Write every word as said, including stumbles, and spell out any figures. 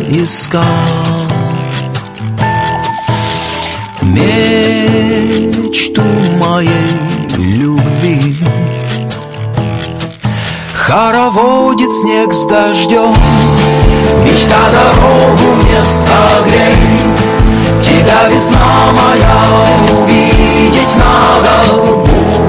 искал мечту моей любви. Хороводит снег с дождем, мечта дорогу мне согрей. Тебя, весна моя, увидеть надо будет.